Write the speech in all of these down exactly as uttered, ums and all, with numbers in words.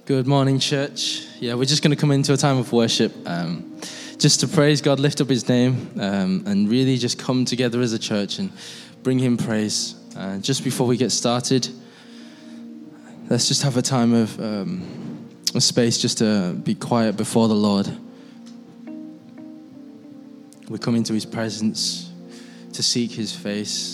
Good morning, church. Yeah, we're just going to come into a time of worship, um, just to praise God, lift up his name, um, and really just come together as a church and bring him praise. Uh, just before we get started, let's just have a time of um, a space just to be quiet before the Lord. We come into his presence to seek his face.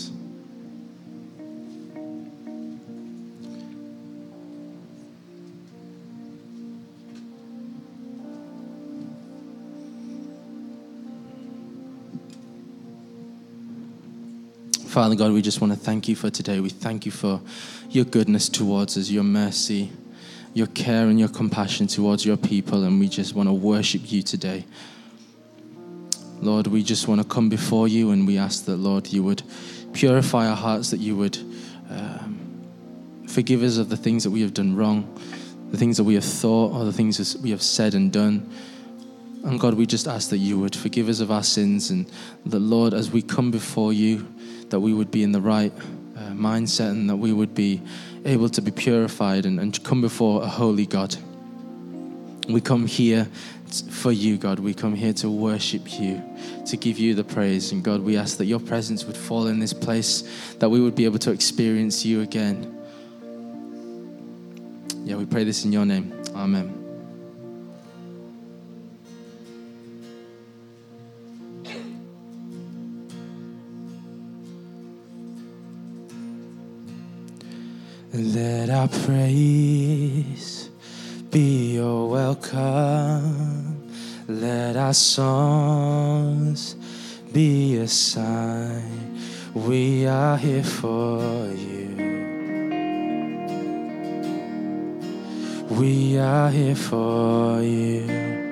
Father God, we just want to thank you for today. We thank you for your goodness towards us, your mercy, your care and your compassion towards your people, and we just want to worship you today. Lord, we just want to come before you, and we ask that, Lord, you would purify our hearts, that you would um, forgive us of the things that we have done wrong, the things that we have thought, or the things that we have said and done. And God, we just ask that you would forgive us of our sins, and that, Lord, as we come before you, that we would be in the right uh, mindset, and that we would be able to be purified and, and come before a holy God. We come here t- for you, God. We come here to worship you, to give you the praise. And God, we ask that your presence would fall in this place, that we would be able to experience you again. Yeah, we pray this in your name. Amen. Let our praise be your welcome. Let our songs be a sign we are here for you. We are here for you.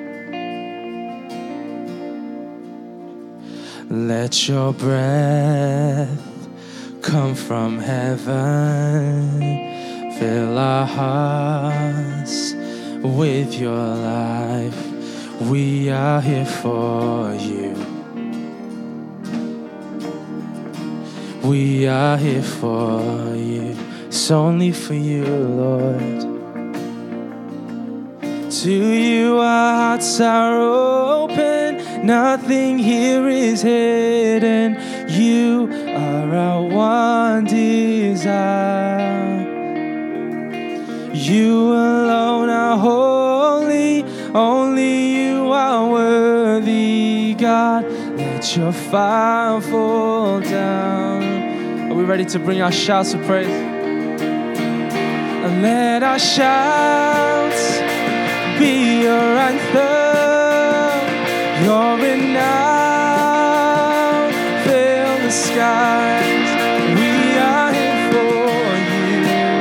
Let your breath come from heaven, fill our hearts with your life. We are here for you. We are here for you. It's only for you, Lord. To you our hearts are open, nothing here is hidden. You are our one desire. You alone are holy, only you are worthy, God. Let your fire fall down. Are we ready to bring our shouts of praise? And let our shouts be your anthem, your renown, fill the skies. We are here for you.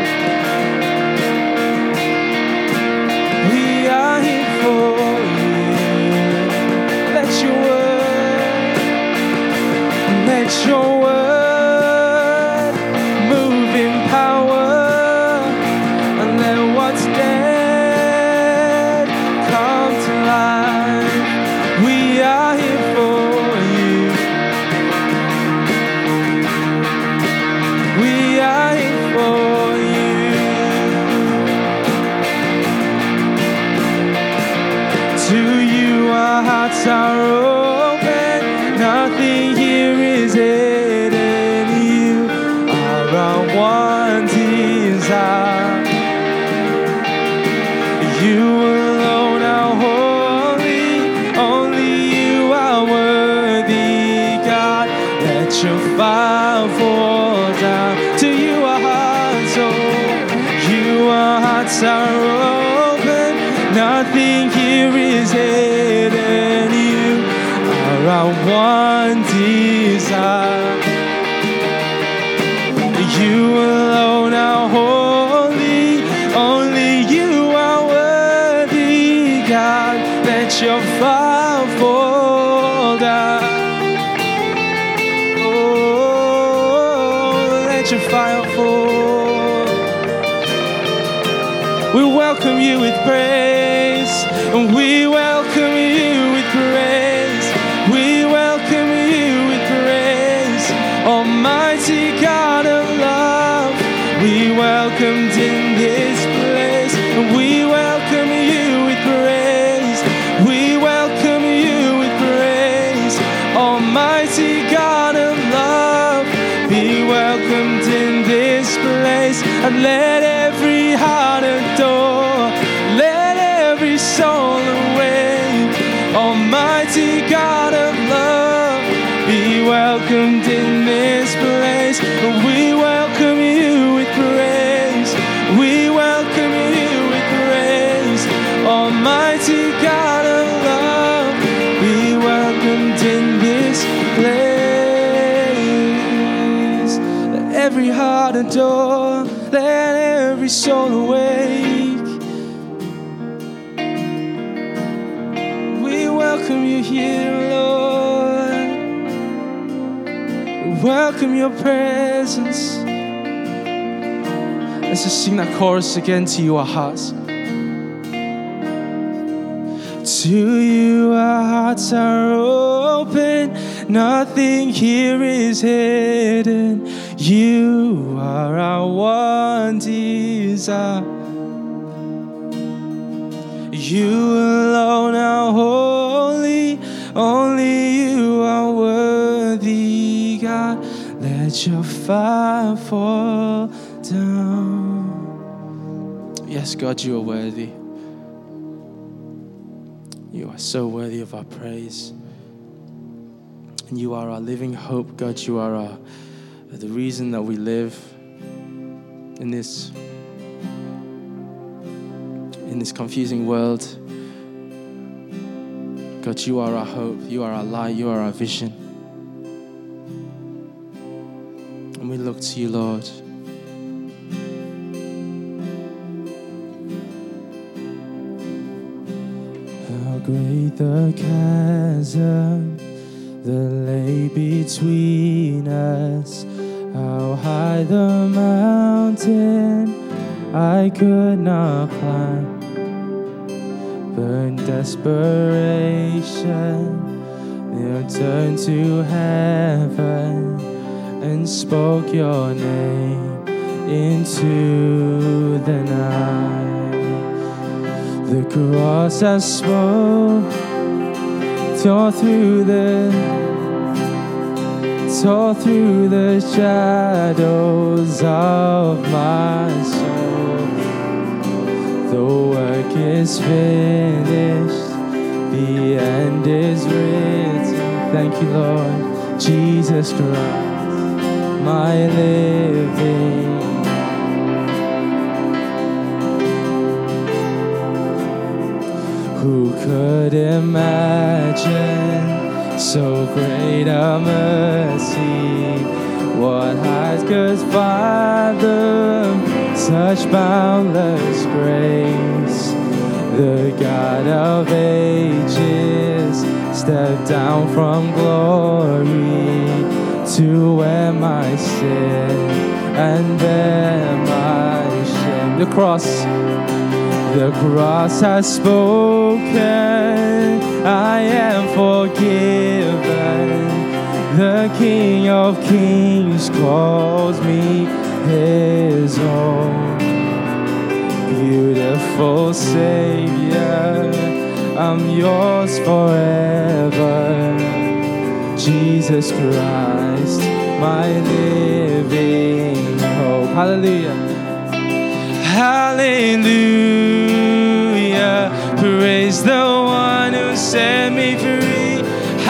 We are here for you. Let your word, let your word move in power, and let what's dead come to life. We are here for you. We are here for you. To you our hearts are open, nothing here is hidden. You are our one desire. You alone are holy, only you are worthy, God. Let your fire fall down. To you our hearts open, you our hearts are open, nothing here is hidden. You are our one desire. You alone are holy, only you are worthy, God. Let your fire fall down. Oh, let your fire fall. We welcome you with praise, and we welcome you with praise. We welcome you with praise, Almighty God of love. We welcomed in this place, and we welcome Lord, let every heart adore, let every soul awake. Almighty God of love, be welcomed in this place. We welcome you with praise. We welcome you with praise. Almighty God of love, be welcomed in this place. Let every heart adore, let every soul awake. We welcome you here, Lord. We welcome your presence. Let's just sing that chorus again to you, our hearts. To you our hearts are open, nothing here is hidden. You are our one desire. You alone are holy, only you are worthy, God. Let your fire fall down. Yes, God, you are worthy. You are so worthy of our praise. And you are our living hope, God. You are our, the reason that we live in this, in this confusing world. God, you are our hope. You are our light. You are our vision. And we look to you, Lord. How great the chasm that lay between us, how high the mountain I could not climb. But in desperation, you turned to heaven and spoke your name into the night. The cross has spoke, tore through the, tore through the shadows of my soul. The work is finished, the end is written. Thank you, Lord, Jesus Christ, my living. Who could imagine so great a mercy? What height could fathom such boundless grace? The God of ages stepped down from glory to wear my sin and bear my shame. The cross, the cross has spoken, I am forgiven. The King of Kings calls me his own. Beautiful Savior, I'm yours forever. Jesus Christ, my living hope. Hallelujah. Hallelujah. Praise the one who set me free.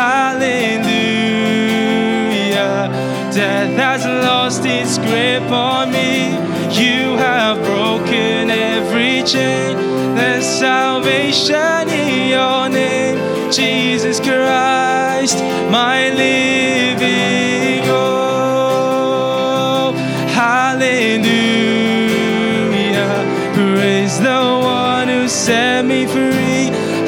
Hallelujah. Death has lost its grip on me. You have broken every chain. There's salvation in your name. Jesus Christ, my living hope. Hallelujah. Praise the one who set me free.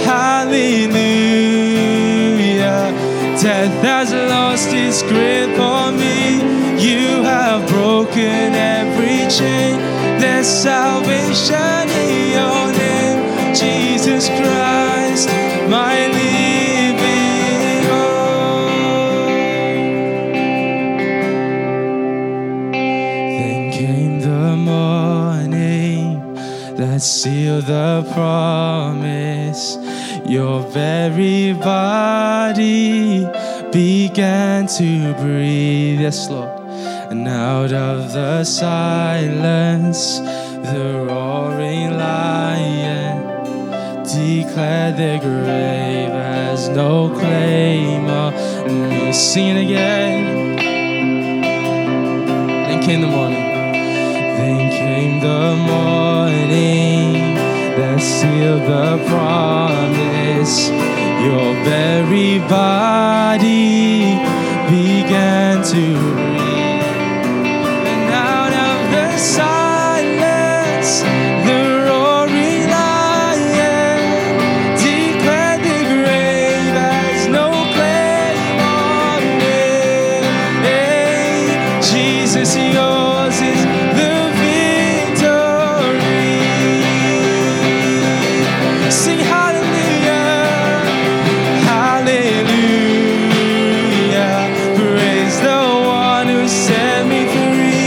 Hallelujah. Death has lost its grip on me. You have broken every chain. There's salvation in your name. Jesus Christ, my living hope. Then came the morning that sealed the promise. Your very body began to breathe. Yes, Lord. And out of the silence silence, the roaring lion declared the grave has no claim on me. Sing it again. Then came the morning. Then came the morning that sealed the promise. Your very body began to breathe, and out of the silence, the roaring lion declared the grave has no claim on me. Hey, Jesus, yours is the victory. Sing hallelujah, hallelujah. Praise the one who set me free.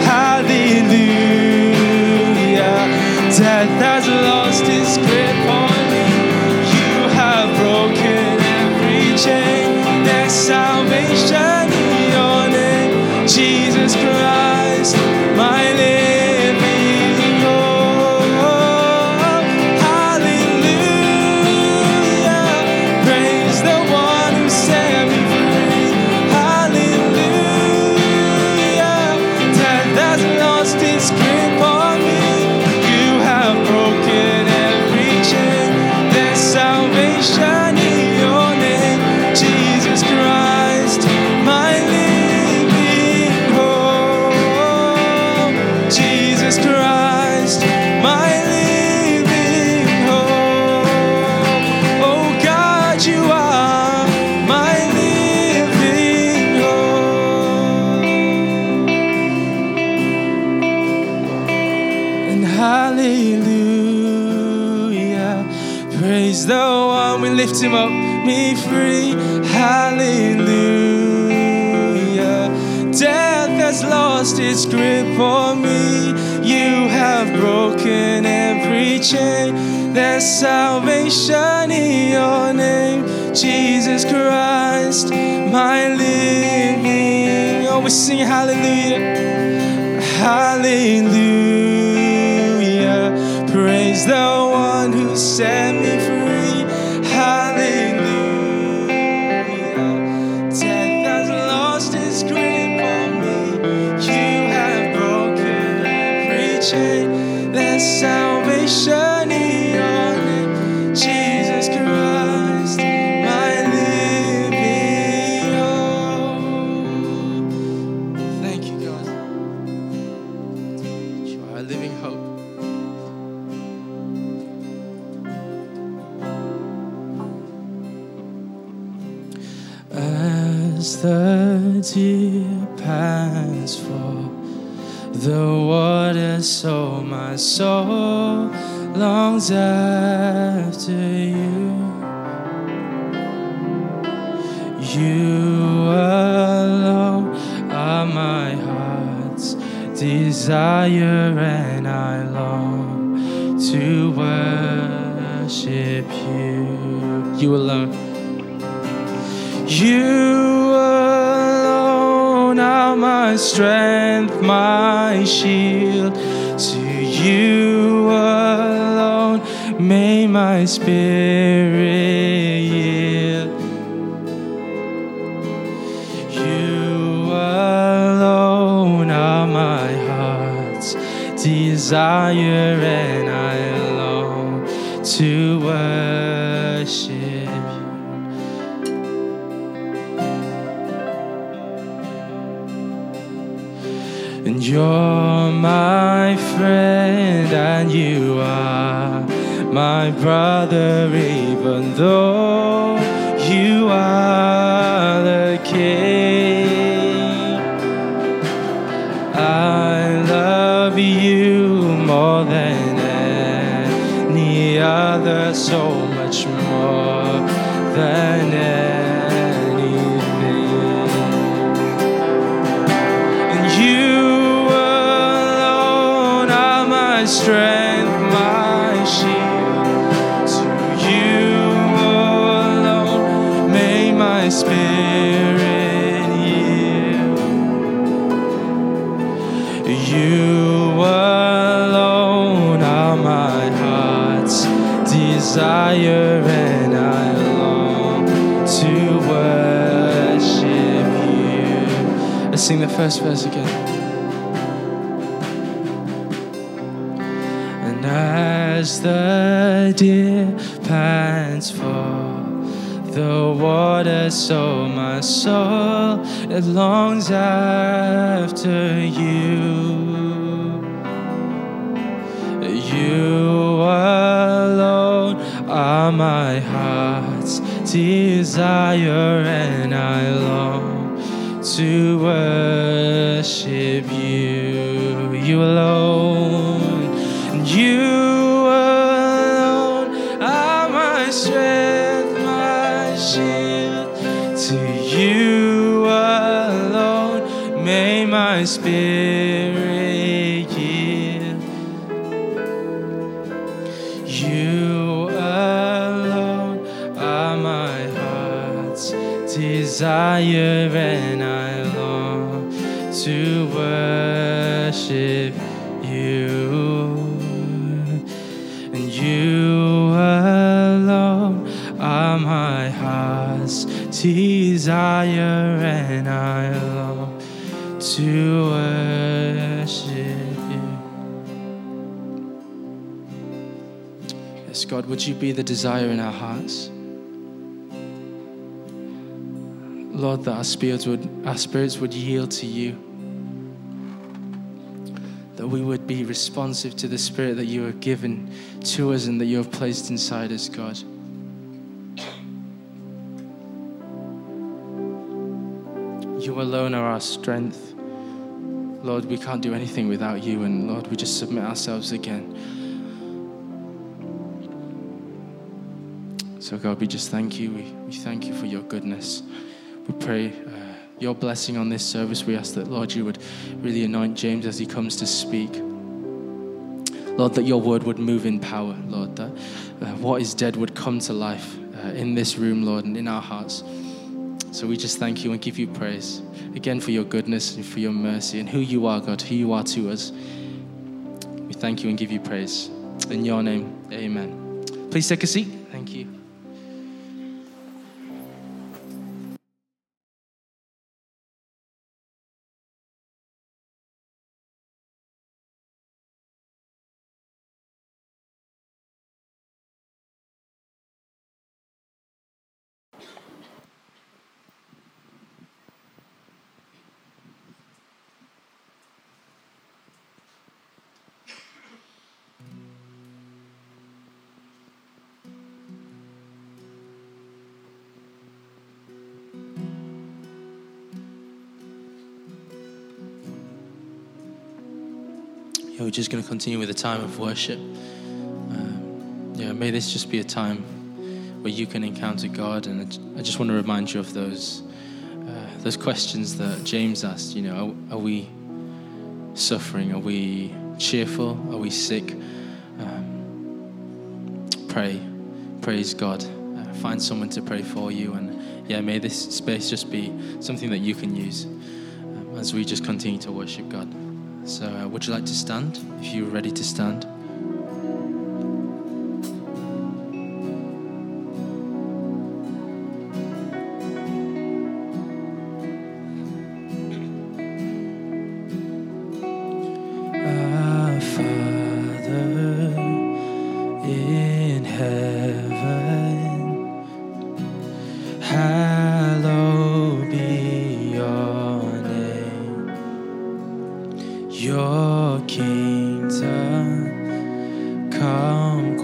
Hallelujah. Death has lost its grip on me. You have broken every chain. There's salvation in your name, Jesus Christ, my living hope. Hallelujah. Praise the one who set me free. Hallelujah. Death has lost its grip on me. You have broken every chain. There's salvation in your name, Jesus Christ, my living hope. Jesus Christ, my living hope. Oh God, you are my living hope. And hallelujah, praise the one, we lift him up, me free. Hallelujah. Death has lost its grip on me. You have broken every chain. There's salvation in your name, Jesus Christ, my living. Oh, we sing hallelujah. Hallelujah. Praise the one who set me free. Hallelujah. Death has lost its grip on me. You have broken every chain. There's salvation in your name, Jesus Christ, my living hope. Thank you, God. You are a living hope. As the deer pants for the water, so my soul longs after you. You alone are my heart's desire, and I long to worship you. You alone. You alone are my strength, my shield. To you alone may my spirit yield. You alone are my heart's desire, and I long to worship you. And you're my friend, and you are my brother, even though you are the king. I love you more than any other, so much more than anything. And you alone are my strength, my shield. To you alone may my spirit yield. You alone desire and I long to worship you. Let's sing the first verse again. And as the deer pants for the water, so my soul, it longs after you. You alone are my heart's desire, and I long to worship you. You alone, you alone are my strength, my shield. To you alone may my spirit yield. You alone are my heart's desire, and I long to worship you. And you alone are my heart's desire, and I long to worship you. Yes, God, would you be the desire in our hearts? Lord, that our spirits would, our spirits would yield to you. That we would be responsive to the Spirit that you have given to us and that you have placed inside us, God. You alone are our strength. Lord, we can't do anything without you, and Lord, we just submit ourselves again. So God, we just thank you. We, we thank you for your goodness. We pray uh, your blessing on this service. We ask that, Lord, you would really anoint James as he comes to speak. Lord, that your word would move in power, Lord, that uh, what is dead would come to life uh, in this room, Lord, and in our hearts. So we just thank you and give you praise again for your goodness and for your mercy and who you are, God, who you are to us. We thank you and give you praise. In your name, amen. Please take a seat. Thank you. Yeah, we're just going to continue with a time of worship. Um, yeah, may this just be a time where you can encounter God. And I just want to remind you of those uh, those questions that James asked. You know, are, are we suffering? Are we cheerful? Are we sick? Um, pray, praise God. Uh, find someone to pray for you. And yeah, may this space just be something that you can use um, as we just continue to worship God. So uh, would you like to stand, if you're ready to stand? Our Father in heaven, hallowed be your name. Your kingdom come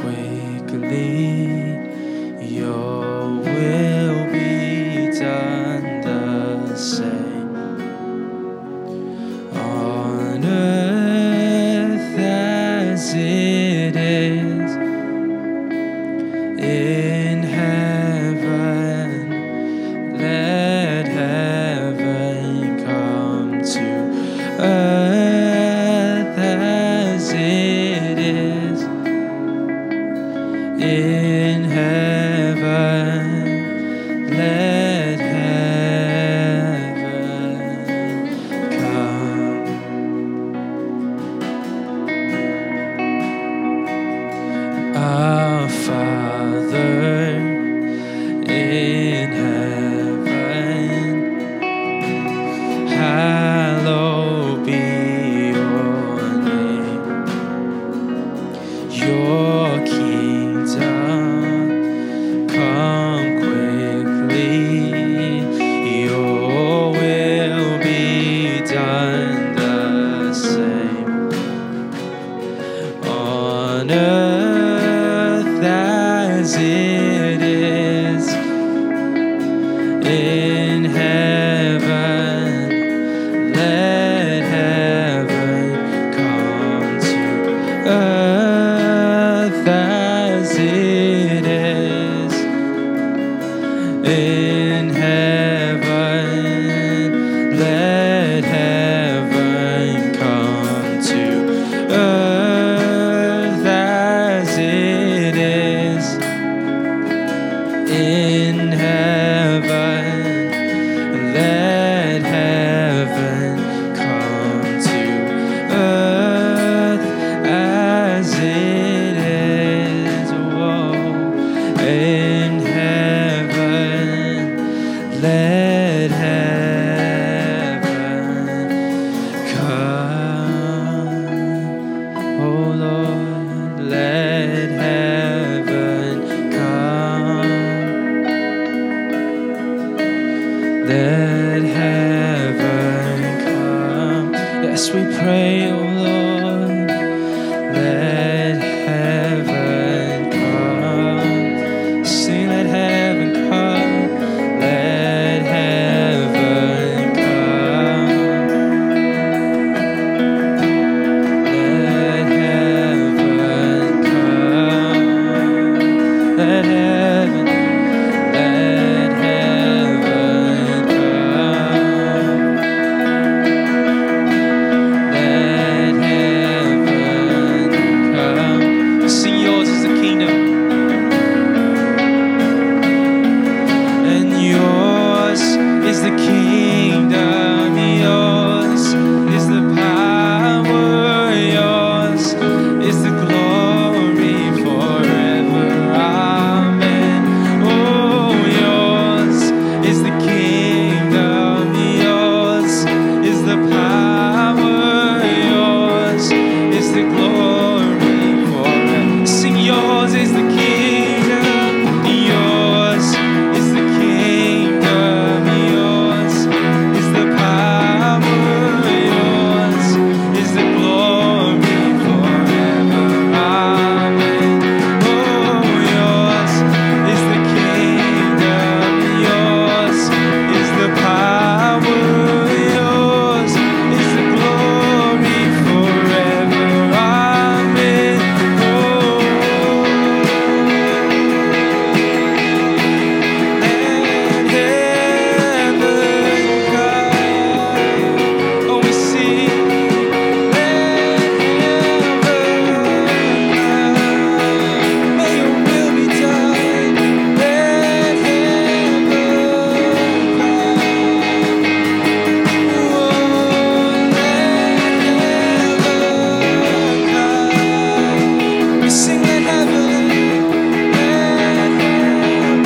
quickly, your will be done the same on earth as it is in heaven. Let heaven come to earth as it is in heaven. Let heaven come. Our Father in heaven, hallowed be your name. Your kingdom come quickly. Your will be done the same on earth as it is in heaven. Let heaven come to earth as it is in heaven. Let heaven come to earth as it is in heaven. Let heaven come to earth as it is. Whoa. In heaven, let heaven come. Oh Lord, let heaven come. Let heaven come. Yes, we pray, oh Lord. Let heaven come. Sing, let heaven come. Let heaven come. Let heaven come. Let heaven, let heaven come. Let heaven come. Sing, yours is the kingdom, and yours is the kingdom. Yours is the power. Yours is the glory forever. Amen. Oh, yours is the kingdom. Yours is the power. Yours is the glory forever. Sing, yours is the kingdom. Yours is the kingdom. Yours is the power. Yours is the glory forever. Amen. Oh, yours is the kingdom. Yours is the power. Yours is the glory forever. Amen. Oh, let heaven come. Oh, we sing, let heaven come. May your will be done. Let heaven come. Oh, let heaven come. We sing, let heaven, let heaven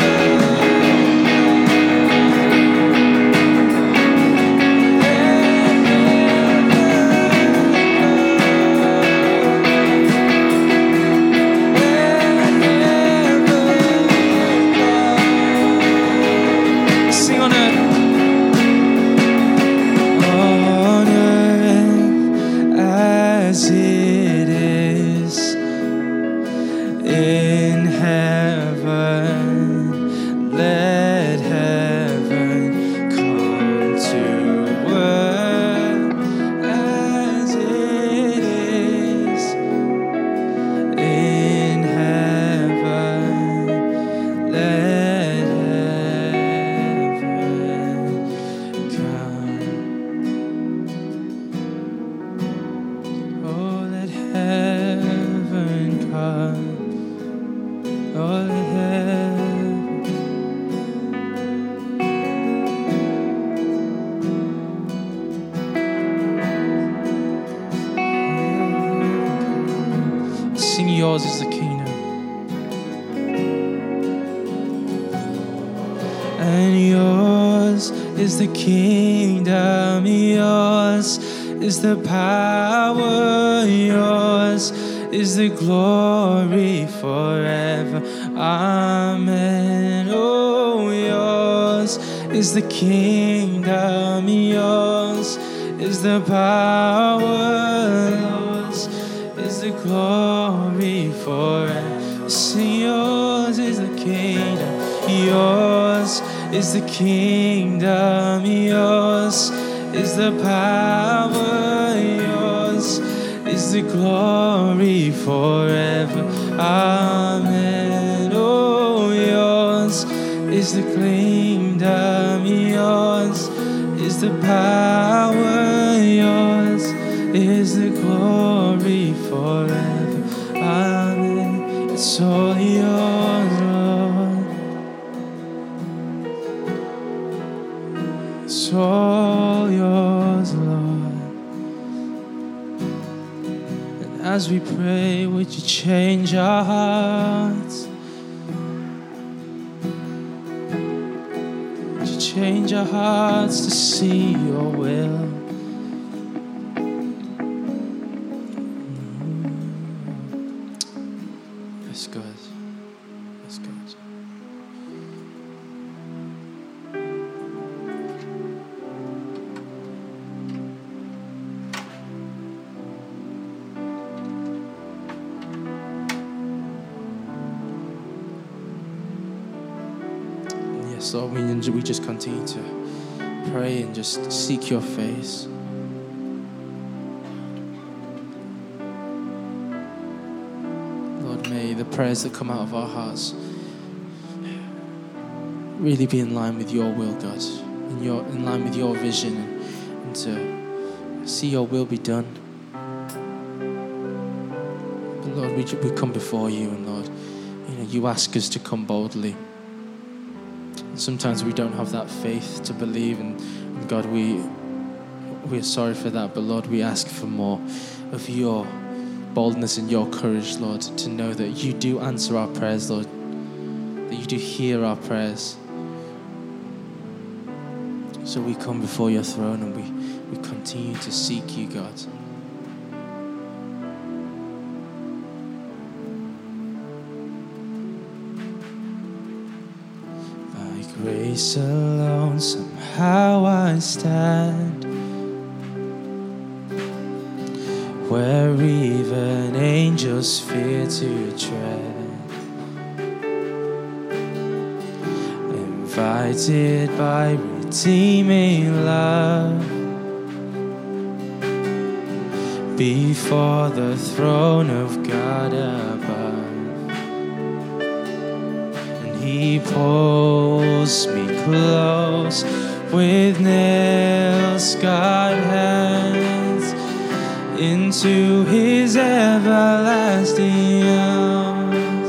sing on earth, on earth as it is in heaven. Let heaven come to earth as it is in heaven. Let heaven come. Oh, let heaven come. Oh, let heaven. Sing, yours is the kingdom. is the kingdom, yours is the power, yours is the glory forever. Amen. Oh, yours is the kingdom, yours is the power, yours is the glory forever. Sing, yours is the kingdom, yours is the kingdom, yours is the power, yours is the glory forever. Amen. Oh, yours is the kingdom, yours is the power, yours is the glory forever. Amen. It's all yours, Lord. It's all yours, Lord. And as we pray, would you change our hearts? Would you change our hearts to see your will? Yes, God. Yes, God. Yes, Lord, we, we just continue to pray and just seek your face. Lord, may the prayers that come out of our hearts really be in line with your will, God, in, your, in line with your vision, and, and to see your will be done. But Lord, we, we come before you, and Lord, you know, you ask us to come boldly. Sometimes we don't have that faith to believe, and, and God, we we're sorry for that. But Lord, we ask for more of your boldness and your courage, Lord, to know that you do answer our prayers, Lord, that you do hear our prayers. So we come before your throne and we, we continue to seek you, God. Grace alone, somehow I stand where even angels fear to tread. Invited by redeeming love before the throne of God above. He pulls me close with nail-scarred hands into his everlasting arms.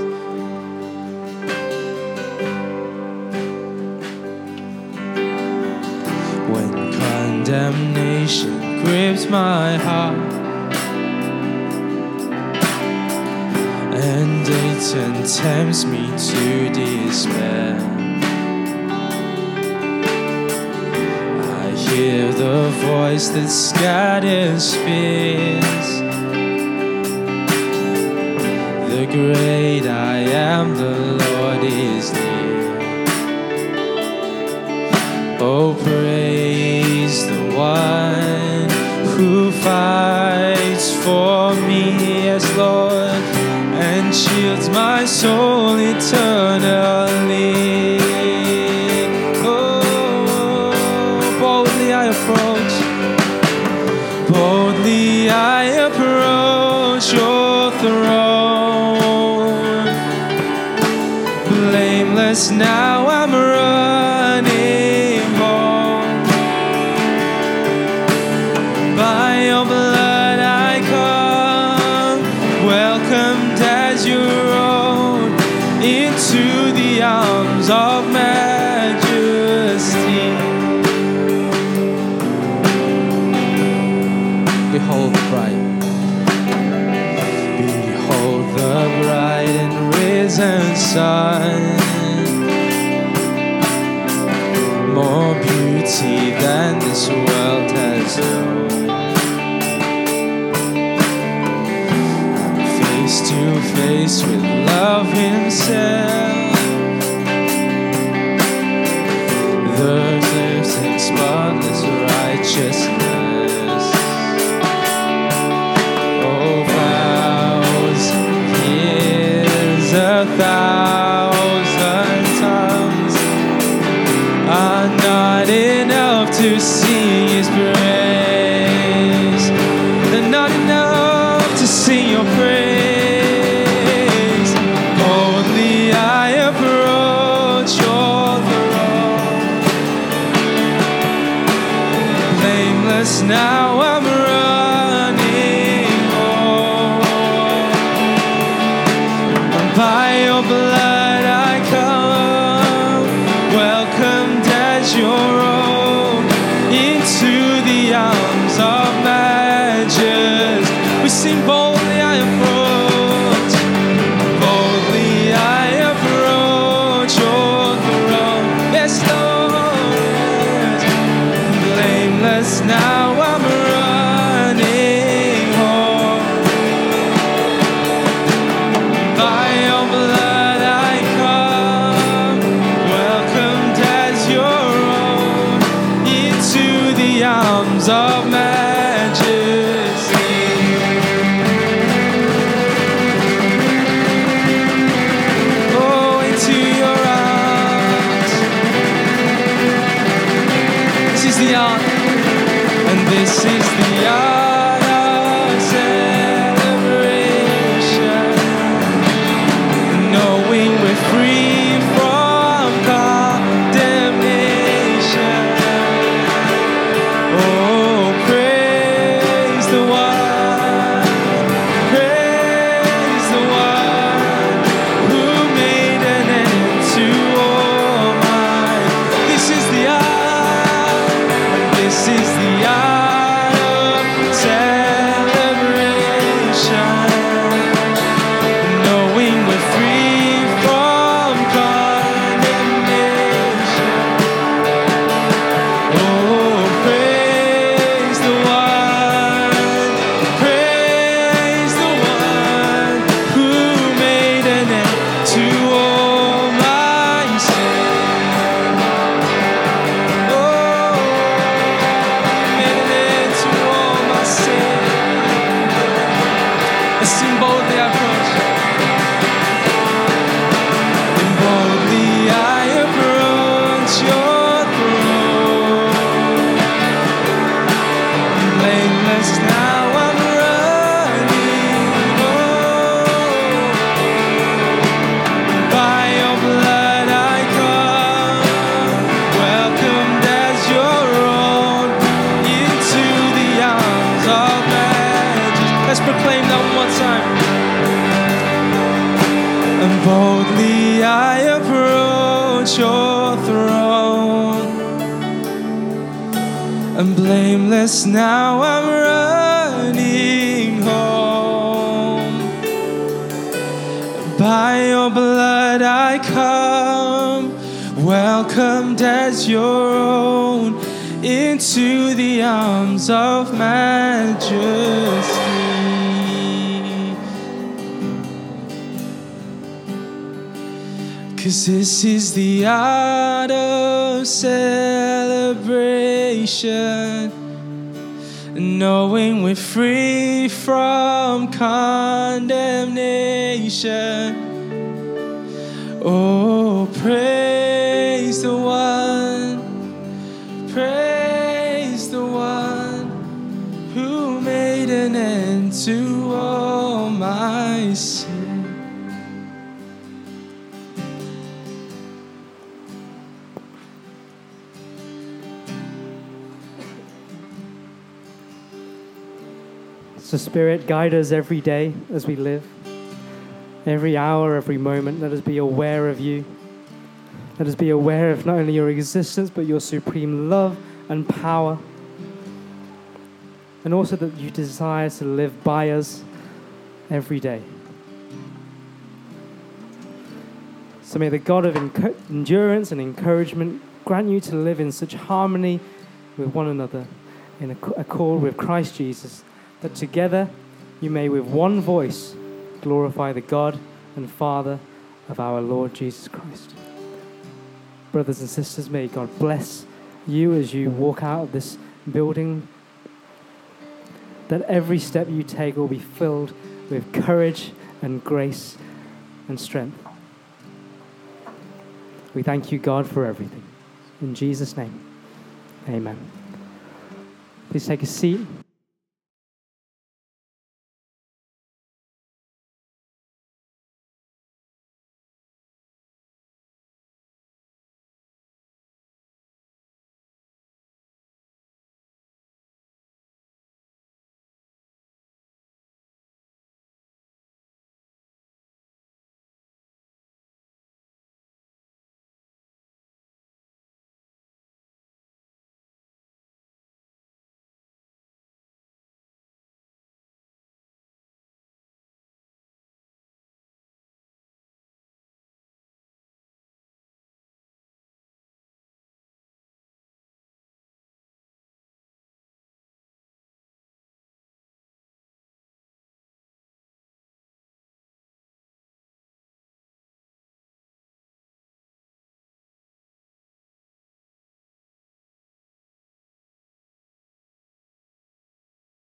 When condemnation grips my heart and Satan tempts me to despair, I hear the voice that scatters fears. The great I am, the Lord is near. Oh, praise the one who fights for me, yes, Lord, and shields my soul eternally. Oh, boldly I approach, boldly I approach your throne. Blameless now I'm running home. By your blood I come, welcomed as your own, into the arms of majesty. Behold the bride, behold the bride and risen sun, more beautiful beauty than this world has known. Face to face with love himself, the cleansing, spotless righteousness. Oh, vows, years, a thousand tongues are not enough to sing his praise. They're not enough to sing your praise. Boldly I approach your throne. Blameless now I'm running home. By your blood I come, welcomed as your own, into the arms of majesty. We sing boldly I approach, boldly I approach your throne. Yes, Lord, blameless now I'm running home. By your blood I come, welcomed as your own, into the arms of majesty. Oh, into your arms. This is the art, and this is the art of celebration, knowing we're free from condemnation. Oh, praise the one, praise the one who made an end to all mine. This is the art, this is the art of celebration, knowing we're free from condemnation. Oh, praise the one, praise the one who made an end to all my sin. Oh, made an end to all my sin. I sing boldly I approach, and boldly I approach your throne. Blameless now I'm running home. By your blood I come, welcomed as your own, into the arms of majesty. Let's proclaim that one more time. And boldly I approach your throne, and blameless now I'm running home. By your blood I come, welcomed as your own, into the arms of majesty. 'Cause this is the art of celebration, knowing we're free from condemnation. Oh, praise the one, praise the one who made an end to all my sin. So Spirit, guide us every day as we live. Every hour, every moment, let us be aware of you. Let us be aware of not only your existence, but your supreme love and power. And also that you desire to live by us every day. So may the God of enc- endurance and encouragement grant you to live in such harmony with one another, in ac- accord with Christ Jesus, that together you may with one voice glorify the God and Father of our Lord Jesus Christ. Brothers and sisters, may God bless you as you walk out of this building, that every step you take will be filled with courage and grace and strength. We thank you, God, for everything. In Jesus' name, amen. Please take a seat.